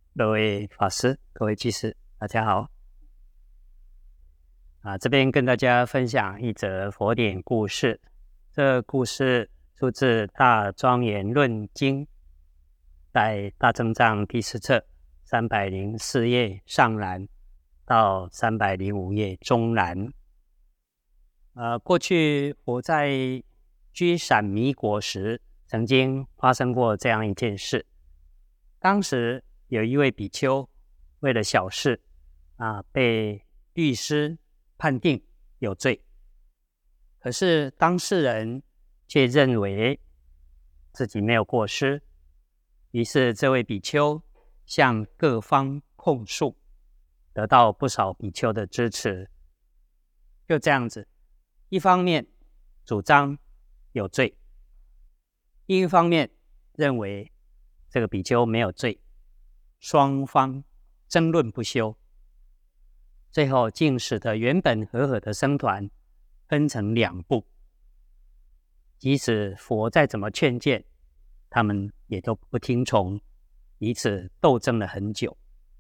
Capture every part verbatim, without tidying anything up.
各位法师、各位居士，大家好。啊，这边跟大家分享一则佛典故事。这故事出自《大庄严论经》，在大正藏第四册三百零四页上栏到三百零五页中栏。呃，过去我在居闪弥国时，曾经发生过这样一件事。当时有一位比丘为了小事啊，被律师判定有罪，可是当事人却认为自己没有过失，于是这位比丘向各方控诉，得到不少比丘的支持。就这样子，一方面主张有罪，另一方面认为这个比丘没有罪，双方争论不休，最后竟使得原本和合的僧团分成两部。即使佛再怎么劝谏，他们也都不听从，彼此斗争了很久。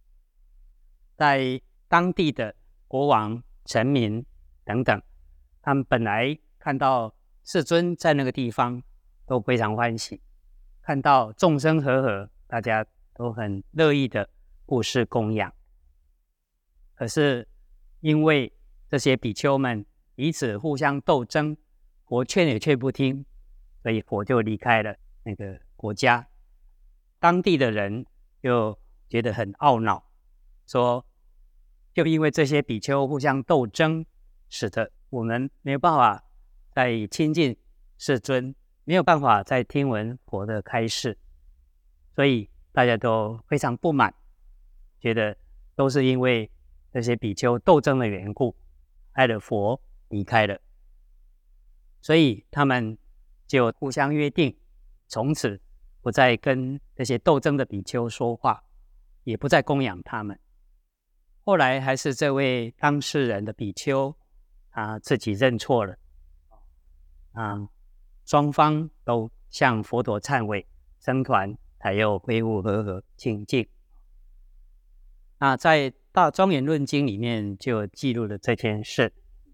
在当地的国王、臣民等等，他们本来看到世尊在那个地方都非常欢喜，看到众生和合，大家都很乐意的布施供养。可是因为这些比丘们彼此互相斗争，佛劝也劝不听，所以佛就离开了那个国家。当地的人就觉得很懊恼，说就因为这些比丘互相斗争，使得我们没有办法再亲近世尊，没有办法再听闻佛的开示，所以大家都非常不满，觉得都是因为这些比丘斗争的缘故，害得佛离开了。所以他们就互相约定，从此不再跟这些斗争的比丘说话，也不再供养他们。后来还是这位当事人的比丘，他自己认错了，啊，双方都向佛陀忏悔，僧团才又恢复和合清净。那在《大庄严论经》里面就记录了这件事。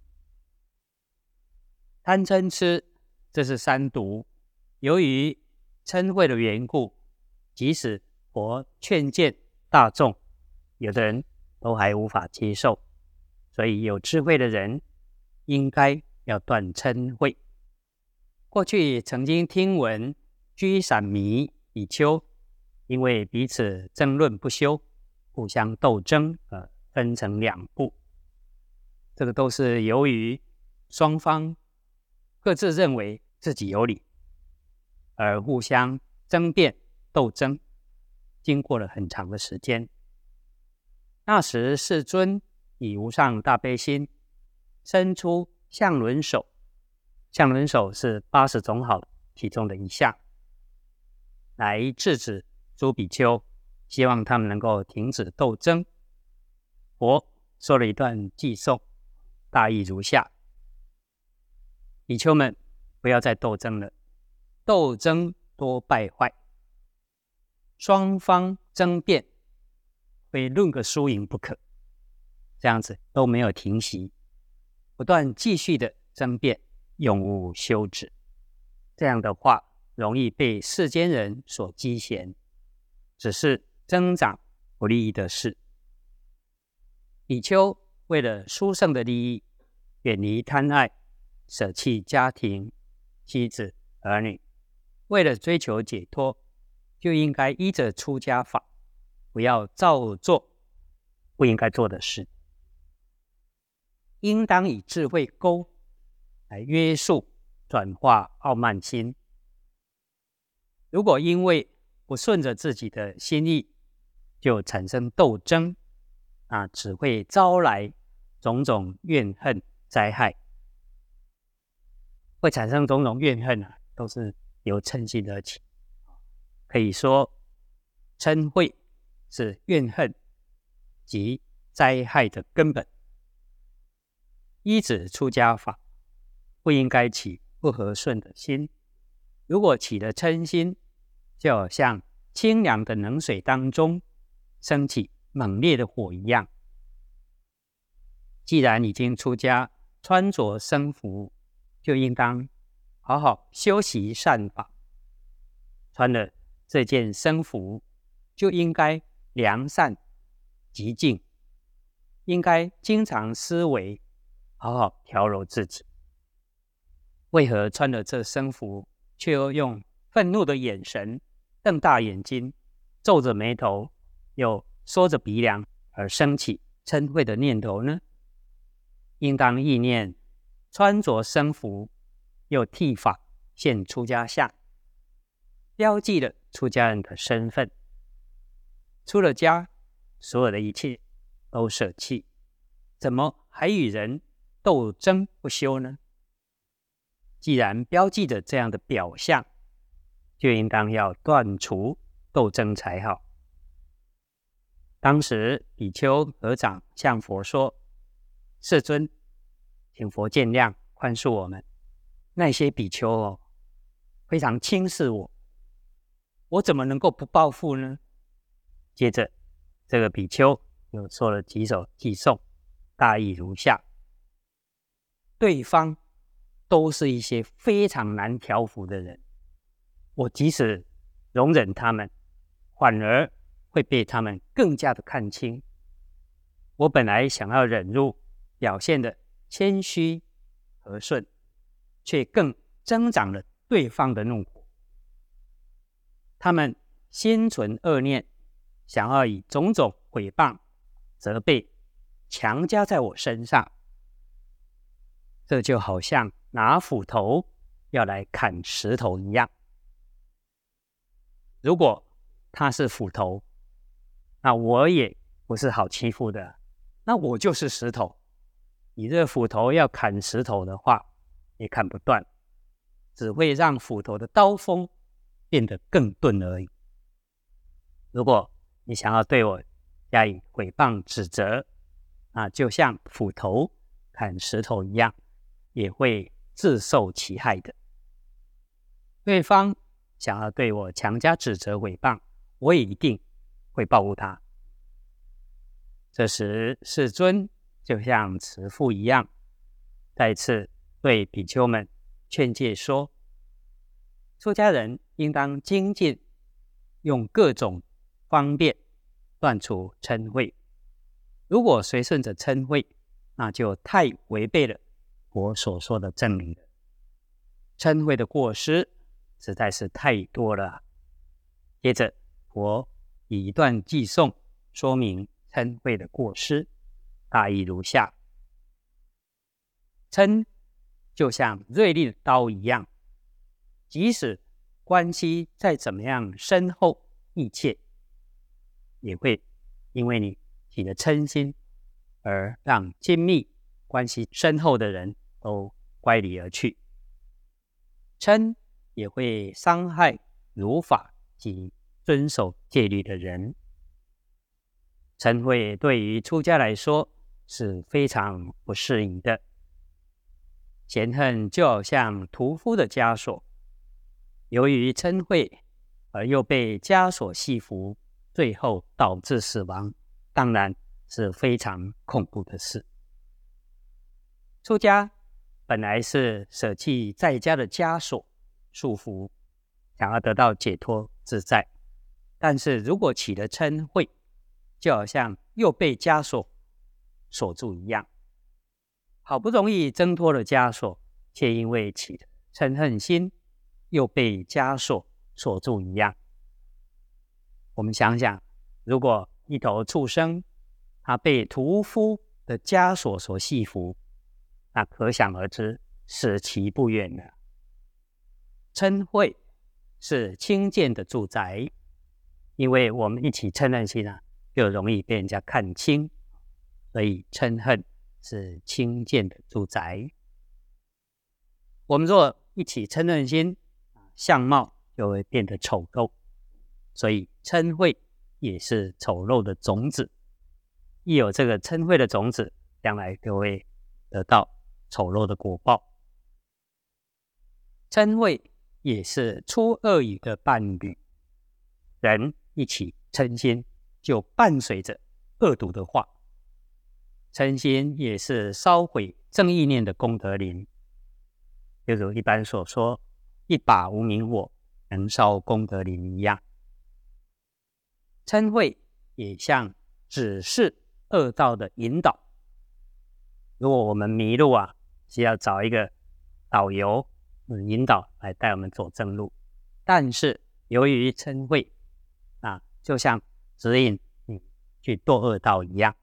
贪嗔痴，这是三毒，由于嗔恚的缘故，即使佛劝谏大众，有的人都还无法接受，所以有智慧的人应该要断嗔恚。过去曾经听闻居闪弥比丘因为彼此争论不休，互相斗争，呃，分成两部。这个都是由于双方各自认为自己有理，而互相争辩斗争，经过了很长的时间。那时世尊以无上大悲心，伸出相轮手，相轮手是八十种好其中的一项，来制止诸比丘，希望他们能够停止斗争。佛说了一段偈颂，大意如下：比丘们，不要再斗争了，斗争多败坏，双方争辩非论个输赢不可，这样子都没有停息，不断继续的争辩，永无休止。这样的话容易被世间人所讥嫌，只是增长不利益的事。比丘为了殊胜的利益，远离贪爱，舍弃家庭、妻子、儿女，为了追求解脱，就应该依着出家法，不要照做不应该做的事，应当以智慧钩来约束转化傲慢心。如果因为不顺着自己的心意就产生斗争，啊，只会招来种种怨恨灾害，会产生种种怨恨啊，都是由嗔心而起。可以说嗔恚是怨恨及灾害的根本。依止出家法，不应该起不和顺的心。如果起了嗔心，就好像清凉的冷水当中升起猛烈的火一样。既然已经出家，穿着僧服，就应当好好修习善法。穿了这件僧服，就应该良善极静，应该经常思维，好好调柔自己。为何穿了这僧服，却又用愤怒的眼神瞪大眼睛，皱着眉头，又缩着鼻梁，而升起嗔恚的念头呢？应当意念穿着僧服，又剃发现出家相，标记了出家人的身份。出了家，所有的一切都舍弃，怎么还与人斗争不休呢？既然标记着这样的表象，就应当要断除斗争才好。当时比丘合掌向佛说：世尊，请佛见谅，宽恕我们。那些比丘哦，非常轻视我，我怎么能够不报复呢？接着，这个比丘又说了几首偈颂，大意如下：对方都是一些非常难调伏的人，我即使容忍他们，反而会被他们更加的看轻。我本来想要忍辱，表现的谦虚和顺，却更增长了对方的怒火。他们心存恶念，想要以种种毁谤、责备强加在我身上，这就好像拿斧头要来砍石头一样。如果他是斧头，那我也不是好欺负的，那我就是石头。你这斧头要砍石头的话，也砍不断，只会让斧头的刀锋变得更钝而已。如果你想要对我加以毁谤指责，那就像斧头砍石头一样，也会自受其害的。对方想要对我强加指责毁谤，我也一定会报复他。这时世尊就像慈父一样，再次对比丘们劝诫说：出家人应当精进，用各种方便断除嗔恚。如果随顺着嗔恚，那就太违背了佛所说的正理了。嗔恚的过失实在是太多了。接着佛以一段偈颂说明嗔恚的过失，大意如下：嗔就像锐利的刀一样，即使关系再怎么样深厚密切，也会因为你起了嗔心，而让亲密关系深厚的人都乖离而去。嗔也会伤害如法及遵守戒律的人。嗔恚对于出家来说是非常不适宜的。嫌恨就好像屠夫的枷锁，由于嗔恚而又被枷锁系缚，最后导致死亡，当然是非常恐怖的事。出家本来是舍弃在家的枷锁束缚，想要得到解脱自在，但是如果起了嗔恚，就好像又被枷锁锁住一样，好不容易挣脱了枷锁，却因为起了嗔恨心，又被枷锁锁住一样。我们想想，如果一头畜生，它被屠夫的枷锁所系缚，那可想而知，死期不远了。嗔恚是轻贱的住宅，因为我们一起嗔恨心啊，就容易被人家看轻，所以嗔恨是轻贱的住宅。我们若一起嗔恨心，相貌就会变得丑陋，所以嗔恚也是丑陋的种子。一有这个嗔恚的种子，将来就会得到丑陋的果报。嗔恚也是出恶语的伴侣，人一起嗔心， 就伴随着恶毒的话。嗔心也是烧毁正意念的功德林，就如一般所说，一把无明火能烧功德林一样。嗔恚也像指示恶道的引导。如果我们迷路啊，是要找一个导游引导来带我们走正路，但是由于嗔恚啊，就像指引你去堕恶道一样。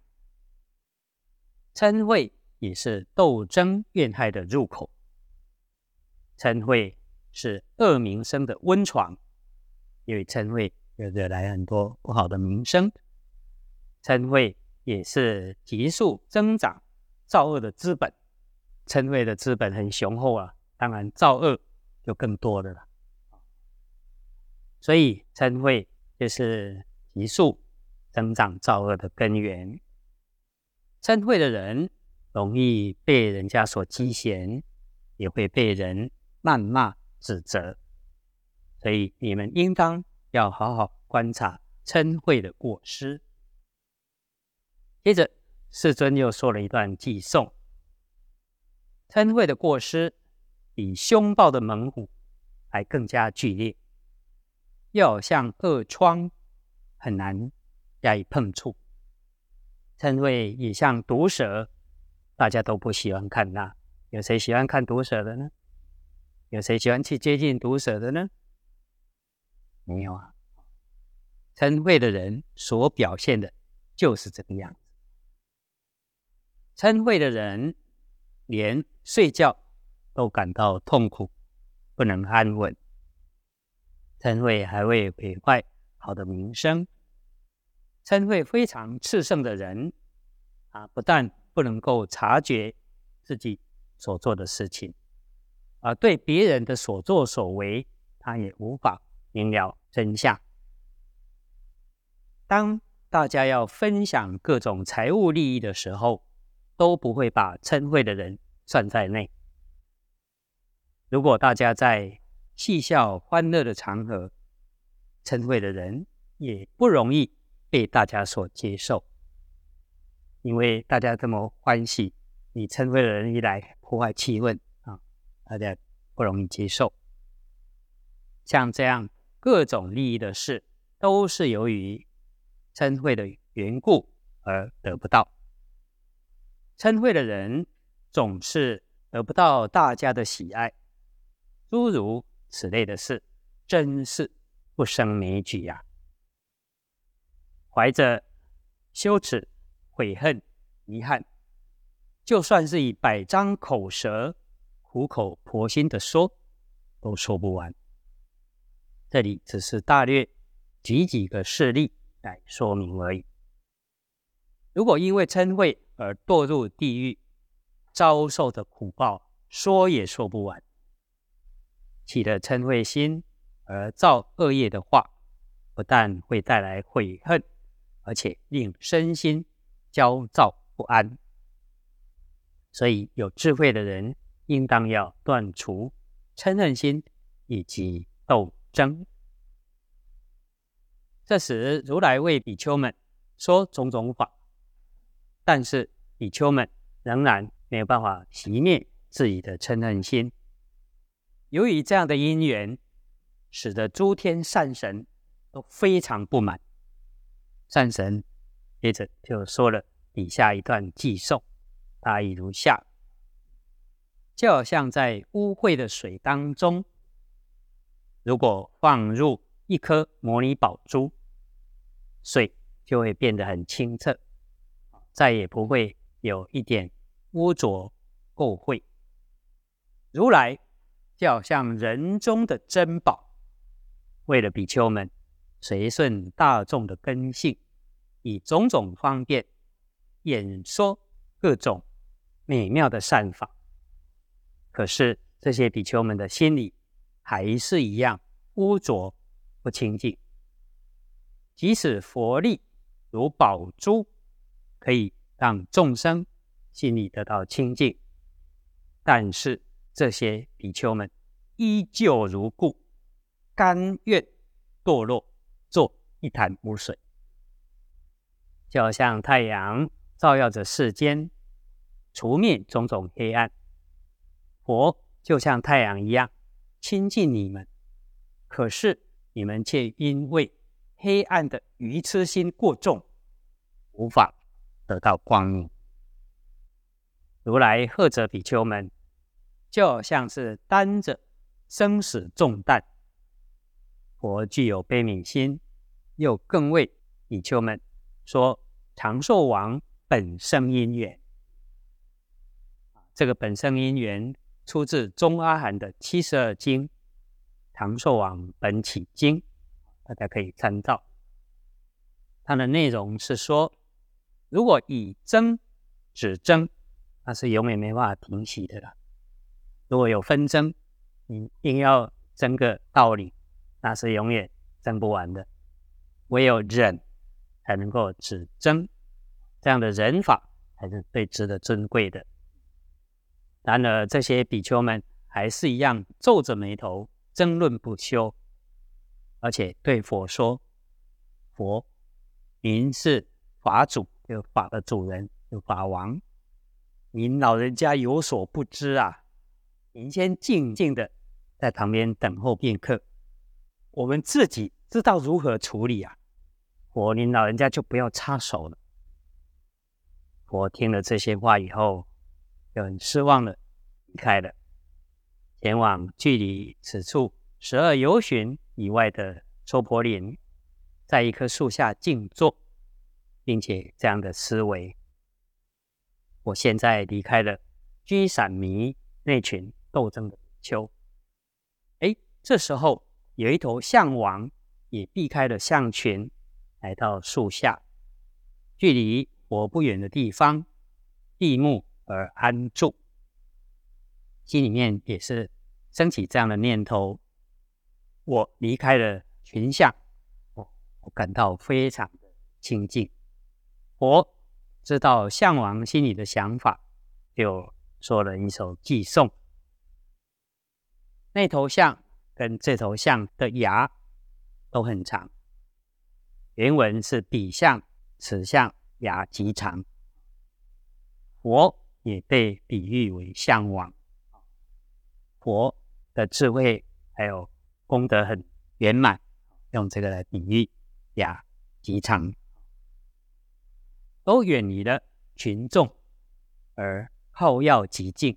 嗔恚也是斗争怨害的入口，嗔恚是恶名声的温床，因为嗔恚又惹来很多不好的名声。嗔恚也是急速增长造恶的资本，嗔恚的资本很雄厚啊，当然造恶就更多了啦。所以嗔恚就是急速增长造恶的根源。嗔恚的人容易被人家所讥嫌，也会被人谩骂指责，所以你们应当要好好观察嗔恚的过失。接着世尊又说了一段偈颂，嗔恚的过失比凶暴的猛虎还更加剧烈，又好像恶疮，很难加以碰触。嗔恚也像毒蛇，大家都不喜欢看它。有谁喜欢看毒蛇的呢？有谁喜欢去接近毒蛇的呢？没有啊。嗔恚的人所表现的就是这个样子。嗔恚的人连睡觉都感到痛苦，不能安稳。嗔恚还会毁坏好的名声。嗔恚非常炽盛的人啊，不但不能够察觉自己所做的事情，而对别人的所作所为，他也无法明了真相。当大家要分享各种财物利益的时候，都不会把嗔恚的人算在内。如果大家在嬉笑欢乐的场合，嗔恚的人也不容易被大家所接受，因为大家这么欢喜，你嗔恚的人一来破坏气氛啊，大家不容易接受。像这样各种利益的事，都是由于嗔恚的缘故而得不到。嗔恚的人总是得不到大家的喜爱，诸如此类的事，真是不胜枚举啊。怀着羞耻、悔恨、遗憾，就算是以百张口舌苦口婆心的说，都说不完。这里只是大略举几个事例来说明而已。如果因为嗔恚而堕入地狱，遭受的苦报说也说不完。起了嗔恚心而造恶业的话，不但会带来悔恨，而且令身心焦躁不安。所以有智慧的人应当要断除嗔恨心以及斗争。这时如来为比丘们说种种法，但是比丘们仍然没有办法熄灭自己的嗔恨心。由于这样的因缘，使得诸天善神都非常不满。善神接着就说了底下一段偈颂，大意如下：就好像在污秽的水当中，如果放入一颗摩尼宝珠，水就会变得很清澈，再也不会有一点污浊垢秽。如来就好像人中的珍宝，为了比丘们随顺大众的根性，以种种方便演说各种美妙的善法。可是这些比丘们的心里还是一样污浊不清净。即使佛力如宝珠，可以让众生心里得到清净，但是这些比丘们依旧如故，甘愿堕落做一潭污水。 就好像太阳照耀着世间，除灭种种黑暗。佛就像太阳一样亲近你们，可是你们却因为黑暗的愚痴心过重，无法得到光明。如来呵责比丘们，就好像是担着生死重担。佛具有悲悯心，又更为比丘们说长寿王本生因缘。这个本生因缘出自中阿含的七十二经，长寿王本起经，大家可以参照。它的内容是说，如果以争止争，那是永远没办法平息的了。如果有纷争，你硬要争个道理，那是永远争不完的。唯有忍才能够止争，这样的忍法才是最值得尊贵的。然而这些比丘们还是一样皱着眉头争论不休，而且对佛说：佛，您是法主，就法的主人，就法王，您老人家有所不知啊，您先静静的在旁边等候片刻，我们自己知道如何处理啊。佛，您老人家就不要插手了。佛听了这些话以后，就很失望的离开了，前往距离此处十二由旬以外的娑婆林，在一棵树下静坐，并且这样的思维：我现在离开了居散弥那群斗争的比丘。哎，这时候有一头象王也避开了象群，来到树下，距离我不远的地方闭目而安住。心里面也是升起这样的念头：我离开了群象，我我感到非常的清净。佛知道象王心里的想法，就说了一首偈颂。那头象跟这头象的牙都很长，原文是彼象此象牙极长。佛也被比喻为象王，佛的智慧还有功德很圆满，用这个来比喻牙极长，都远离了群众而好要极静。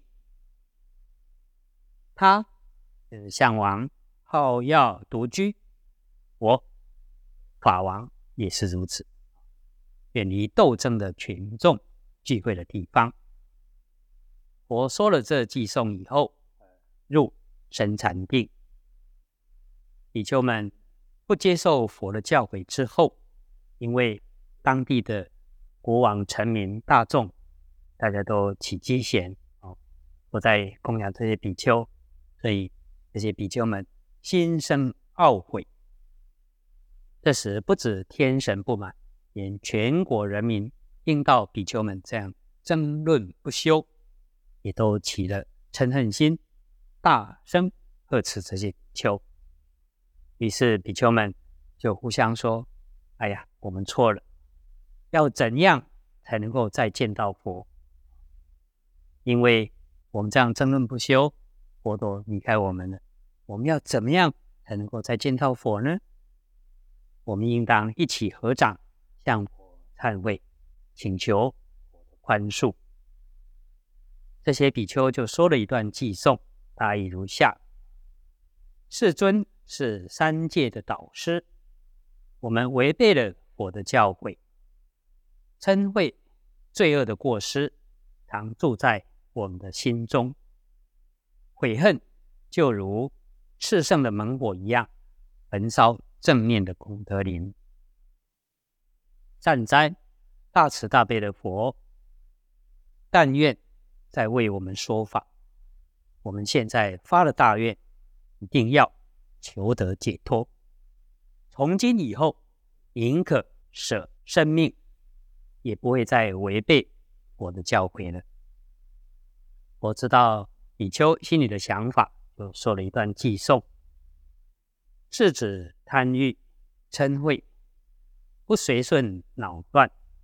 他就是象王，好要独居，我法王也是如此，远离斗争的群众聚会的地方。佛说了这偈颂以后，入深禅定。比丘们不接受佛的教诲之后，因为当地的国王臣民大众大家都起机嫌，哦，不再供养这些比丘，所以这些比丘们心生懊悔。这时不止天神不满，连全国人民听到比丘们这样争论不休，也都起了嗔恨心，大声呵斥这些比丘。于是比丘们就互相说：哎呀，我们错了，要怎样才能够再见到佛？因为我们这样争论不休，佛都离开我们了，我们要怎么样才能够再见到佛呢？我们应当一起合掌向佛忏悔，请求佛的宽恕。这些比丘就说了一段偈颂，大意如下：世尊是三界的导师，我们违背了佛的教诲，嗔恚罪恶的过失常住在我们的心中，悔恨就如炽盛的猛火一样，焚烧正面的功德林。善哉，大慈大悲的佛，但愿在为我们说法。我们现在发了大愿，一定要求得解脱。从今以后，宁可舍生命，也不会再违背我的教诲了。我知道比丘心里的想法，就说了一段偈颂：是指贪欲、嗔恚，不随顺恼乱，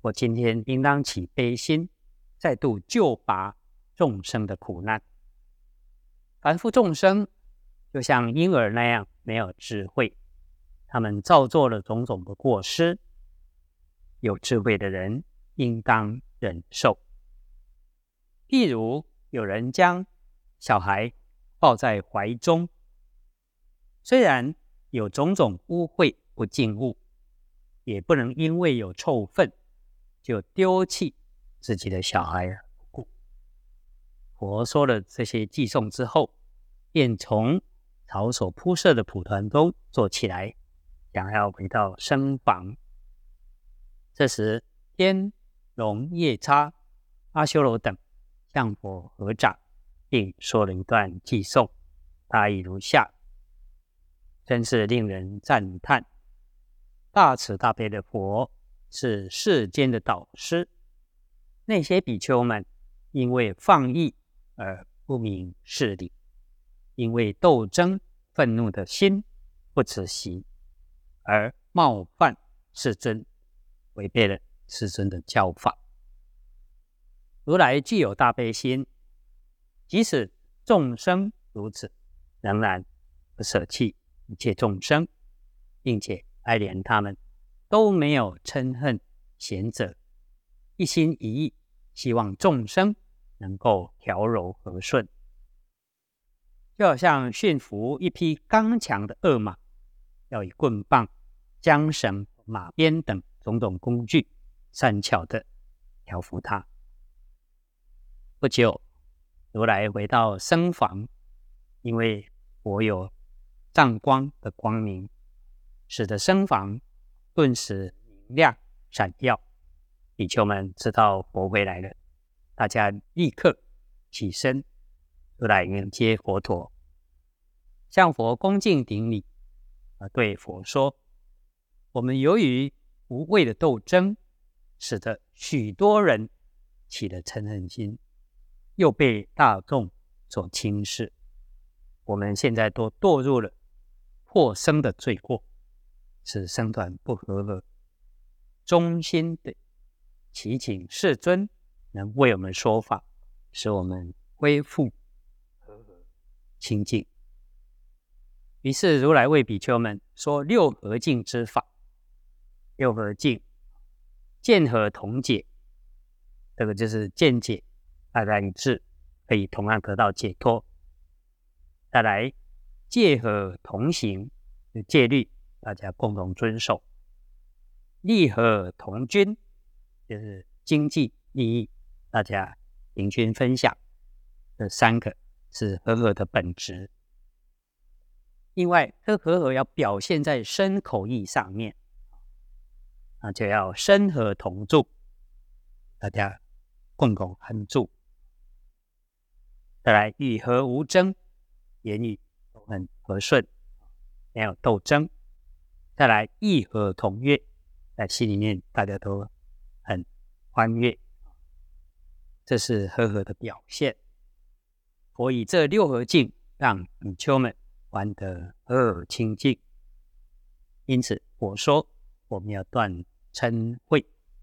我今天应当起悲心，再度救拔众生的苦难。凡夫众生就像婴儿那样没有智慧，他们造作了种种的过失，有智慧的人应当忍受。譬如有人将小孩抱在怀中，虽然有种种污秽不净物，也不能因为有臭粪就丢弃自己的小孩而不顾。佛说了这些偈颂之后，便从草所铺设的蒲团中坐起来，想要回到僧房。这时天龙夜叉、阿修罗等向佛合掌，并说了一段偈颂，大意如下：真是令人赞叹，大慈大悲的佛是世间的导师。那些比丘们因为放逸而不明事理，因为斗争愤怒的心不止息，而冒犯世尊，违背了世尊的教法。如来具有大悲心，即使众生如此，仍然不舍弃一切众生，并且爱怜他们，都没有嗔恨贤者，一心一意希望众生能够调柔和顺。就好像驯服一匹刚强的恶马，要以棍棒、缰绳、马鞭等种种工具善巧的调服它。不久，如来回到僧房，因为佛有藏光的光明，使得僧房顿时明亮闪耀。比丘们知道佛回来了，大家立刻起身，如来迎接佛陀，向佛恭敬顶礼，而对佛说：我们由于无谓的斗争，使得许多人起了嗔恨心，又被大众所轻视，我们现在都堕入了破僧的罪过，使僧团不和合。衷心的祈请世尊能为我们说法，使我们恢复和合清净。于是如来为比丘们说六合敬之法。六合敬，见合同解，这个就是见解大家一致，可以同样得到解脱。再来，戒合同行，戒律大家共同遵守。利合同均，就是经济利益大家平均分享。这三个是和合的本质。另外，这和合要表现在身口意上面，那就要身和同住，大家共同安住。再来，与和无争，言语都很和顺，没有斗争。再来，意和同悦，在心里面大家都很欢悦，这是和合的表现。佛以这六合敬让比丘们玩得和而清净，因此佛说我们要断嗔恚。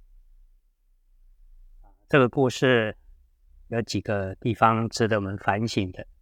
这个故事有几个地方值得我们反省的，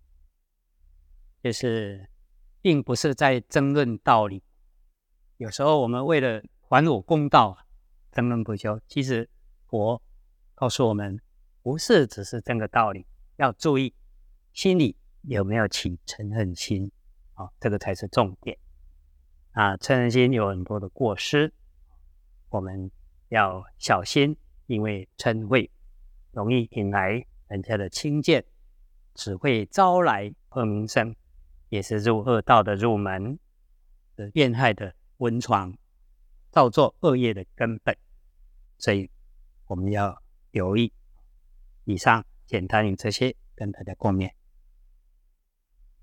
就是并不是在争论道理，有时候我们为了还我公道争论不休，其实佛告诉我们不是只是这个道理，要注意心里有没有起嗔恨心，哦，这个才是重点啊！嗔恨心有很多的过失，我们要小心，因为嗔恚容易引来人家的轻贱，只会招来恶名声，也是入恶道的入门，是变害的温床，造作恶业的根本。所以我们要留意。以上简单于这些，跟大家共勉。